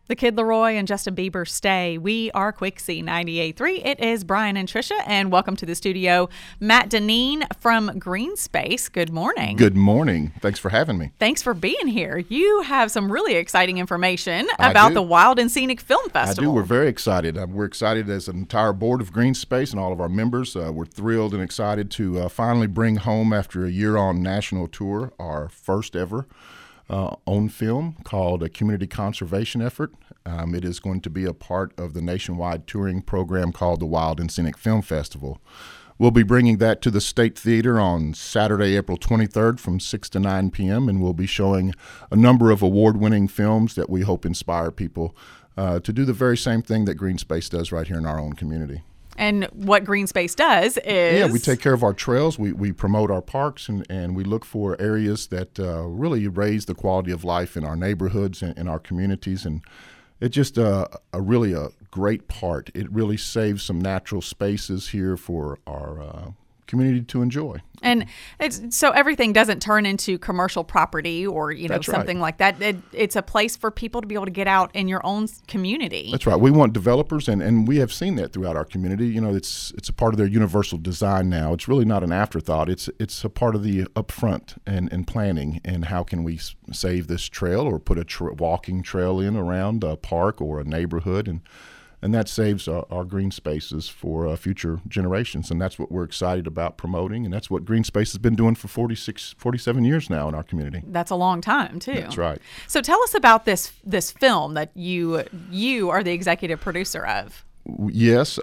The Kid Laroi and Justin Bieber stay. We are Quixie 98.3. It is Brian and Trisha, and welcome to the studio, Matt Dineen from Greenspace. Good morning. Good morning. Thanks for having me. Thanks for being here. You have some really exciting information about the Wild and Scenic Film Festival. I do. We're very excited. We're excited as an entire board of Greenspace and all of our members. We're thrilled and excited to finally bring home, after a year on national tour, our first ever own film called A Community Conservation Effort. It is going to be a part of the nationwide touring program called the Wild and Scenic Film Festival. We'll be bringing that to the State Theater on Saturday, April 23rd from 6 to 9 p.m., and we'll be showing a number of award-winning films that we hope inspire people to do the very same thing that Greenspace does right here in our own community. And what Greenspace does is... Yeah, we take care of our trails, we promote our parks, and we look for areas that really raise the quality of life in our neighborhoods and in our communities. And it's just really a great part. It really saves some natural spaces here for our community to enjoy. And so everything doesn't turn into commercial property or something like that. It's a place for people to be able to get out in your own community. That's right. We want developers, and we have seen that throughout our community. It's a part of their universal design now. It's really not an afterthought. It's a part of the upfront and planning. And how can we save this trail or put a walking trail in around a park or a neighborhood, and that saves our green spaces for future generations. And that's what we're excited about promoting. And that's what Greenspace has been doing for 47 years now in our community. That's a long time, too. That's right. So tell us about this film that you are the executive producer of. Yes.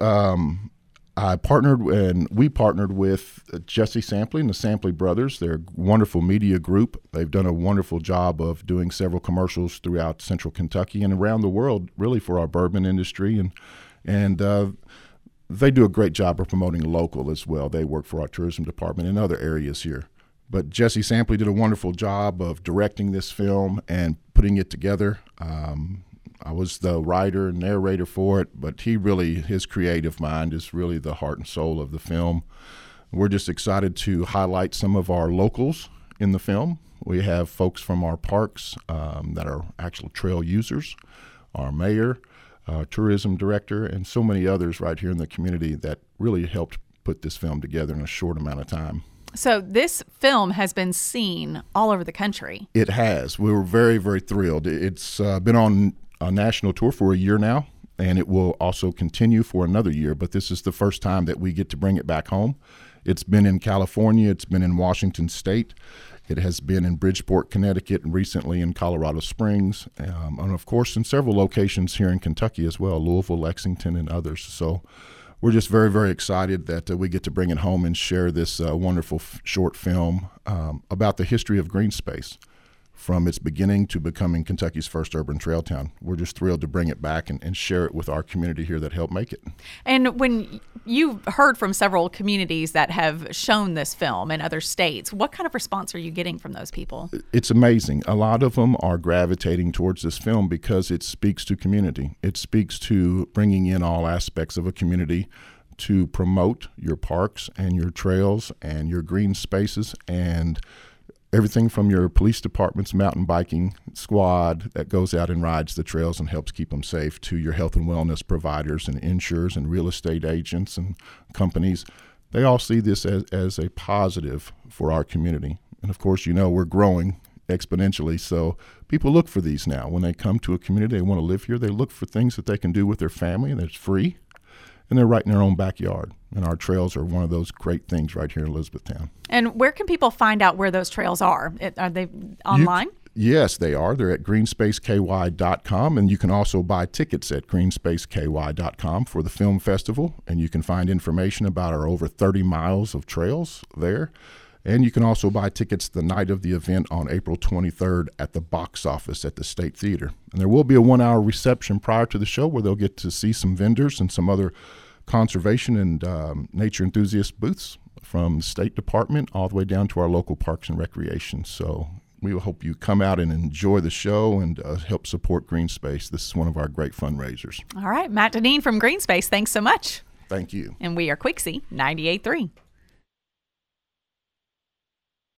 We partnered with Jesse Sampley and the Sampley Brothers. They're a wonderful media group. They've done a wonderful job of doing several commercials throughout central Kentucky and around the world, really, for our bourbon industry. And they do a great job of promoting local as well. They work for our tourism department in other areas here. But Jesse Sampley did a wonderful job of directing this film and putting it together. I was the writer and narrator for it, but his creative mind is really the heart and soul of the film. We're just excited to highlight some of our locals in the film. We have folks from our parks that are actual trail users, our mayor, tourism director, and so many others right here in the community that really helped put this film together in a short amount of time. So this film has been seen all over the country. It has. We were very, very thrilled. It's been on a national tour for a year now, and it will also continue for another year, but this is the first time that we get to bring it back home. It's been in California, it's been in Washington State, it has been in Bridgeport, Connecticut, and recently in Colorado Springs, and of course in several locations here in Kentucky as well, Louisville, Lexington, and others. So we're just very, very excited that we get to bring it home and share this wonderful short film about the history of Greenspace, from its beginning to becoming Kentucky's first urban trail town. We're just thrilled to bring it back and share it with our community here that helped make it. And when you've heard from several communities that have shown this film in other states, what kind of response are you getting from those people? It's amazing. A lot of them are gravitating towards this film because it speaks to community. It speaks to bringing in all aspects of a community to promote your parks and your trails and your green spaces, and everything from your police department's mountain biking squad that goes out and rides the trails and helps keep them safe, to your health and wellness providers and insurers and real estate agents and companies. They all see this as a positive for our community. And of course, we're growing exponentially, so people look for these now. When they come to a community, they want to live here, they look for things that they can do with their family and that's free, and they're right in their own backyard. And our trails are one of those great things right here in Elizabethtown. And where can people find out where those trails are? Are they online? Yes, they are. They're at greenspaceky.com, and you can also buy tickets at greenspaceky.com for the film festival, and you can find information about our over 30 miles of trails there. And you can also buy tickets the night of the event on April 23rd at the box office at the State Theater. And there will be a 1-hour reception prior to the show where they'll get to see some vendors and some other conservation and nature enthusiast booths from the State Department all the way down to our local parks and recreation. So we hope you come out and enjoy the show and help support Greenspace. This is one of our great fundraisers. All right, Matt Dineen from Greenspace, thanks so much. Thank you. And we are Quixie 98.3.